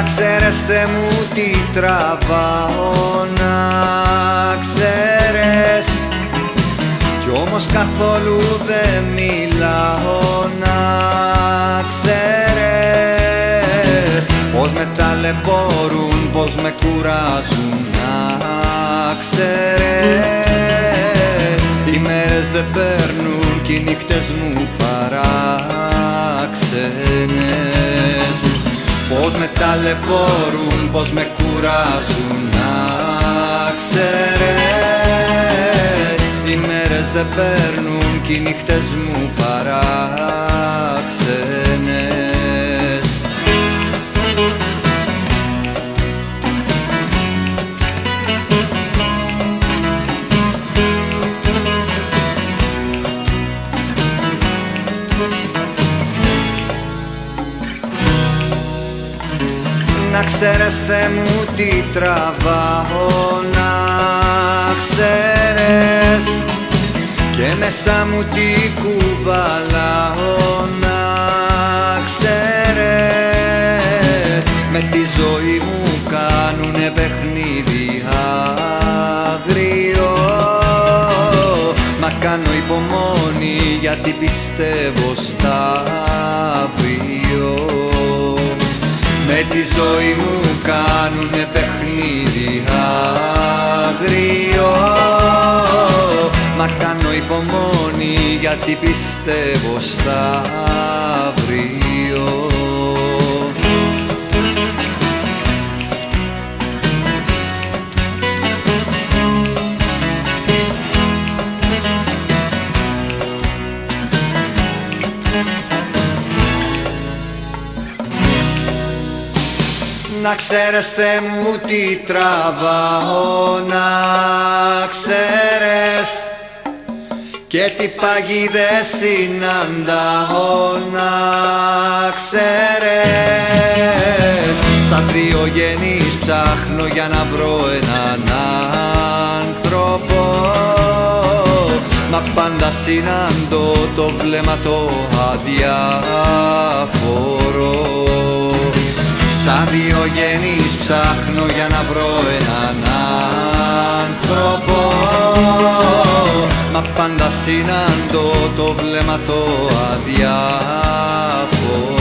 ξέρεστε μου τι τραβάω, να ξέρες. Κι όμως καθόλου δεν μιλάω, να ξέρες. Πως με ταλαιπωρούν, πως με κουράζουν, να ξέρες. Οι μέρες δεν περνούν κι οι νύχτες μου παράξενες. Πως με ταλαιπωρούν, πως με κουράζουν, να ξέρες. Οι μέρες δεν περνούν κι οι νύχτες μου παράξενες. Να ξέρεστε μου τι τραβάω, να ξέρες. Και μέσα μου τι κουβαλάω, να ξέρες. Με τη ζωή μου κάνουνε παιχνίδι άγριο. Μα κάνω υπομονή γιατί πιστεύω στα αύριο. Με τη ζωή μου κάνουνε παιχνίδι άγριο. Μα κάνω υπομονή γιατί πιστεύω στα αύριο. Να ξέρεστε μου τι τραβάω, να ξέρες. Και τι παγίδες συναντάω, να ξέρες. Σαν Διογενής ψάχνω για να βρω έναν άνθρωπο. Μα πάντα συναντώ το βλέμμα το αδιάφορο. Σαν Διογενής ψάχνω για να βρω έναν άνθρωπο. Μα πάντα συναντώ το βλέμμα το αδιάφορο.